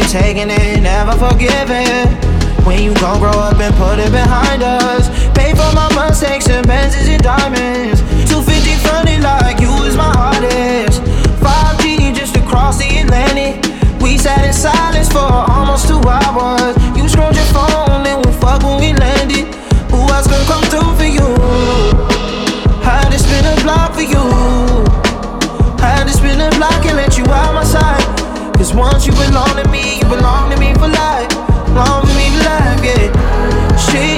taking it, never forgiving. When you gon' grow up and put it behind us.